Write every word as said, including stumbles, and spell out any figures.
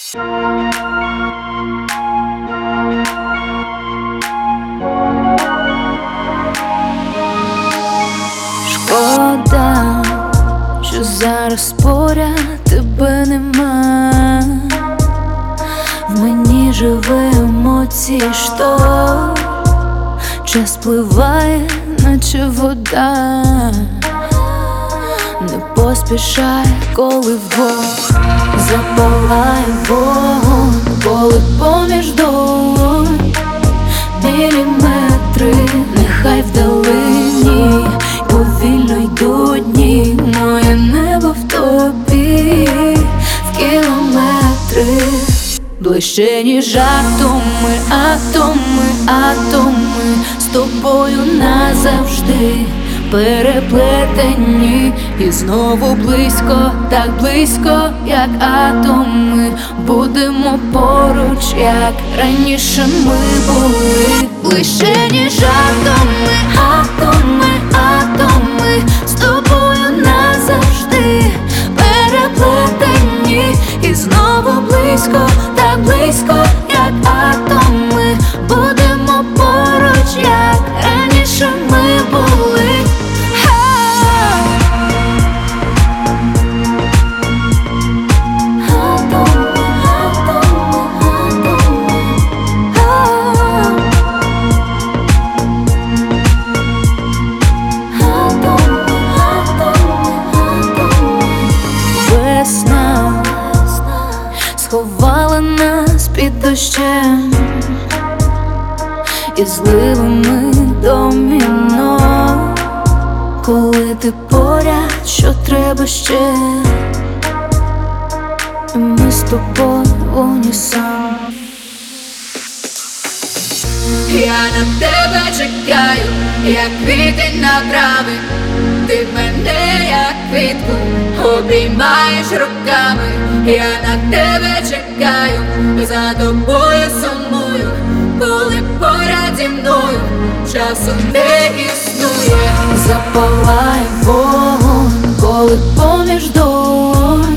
Шкода, що зараз поряд тебе нема. В мені живе емоції штор, час пливає, наче вода. Не поспішай, коли вдвох запалає вогонь, коли поміж долонь міліметри, нехай вдалині повільно йдуть дні. Моє небо в тобі, в кілометри, ближче ніж атоми, атоми, атоми, з тобою назавжди переплетені. І знову близько, так близько, як атоми, будемо поруч, як раніше ми були. Ближче ніж атоми, атоми, атоми, з тобою назавжди переплетені. І знову близько, так близько, як атоми, будемо поруч, як раніше ми були. Весна сховала нас під дощем і зливами доміно. Коли ти поряд, що треба ще? І ми з тобою в унісон. Я на тебе чекаю, як квіти на трави. Ти мене, як квітку, обіймаєш руками. Я на тебе чекаю, за тобою сумую. Коли поряд зі мною часу не існує. Запалає вогонь, коли поміж долонь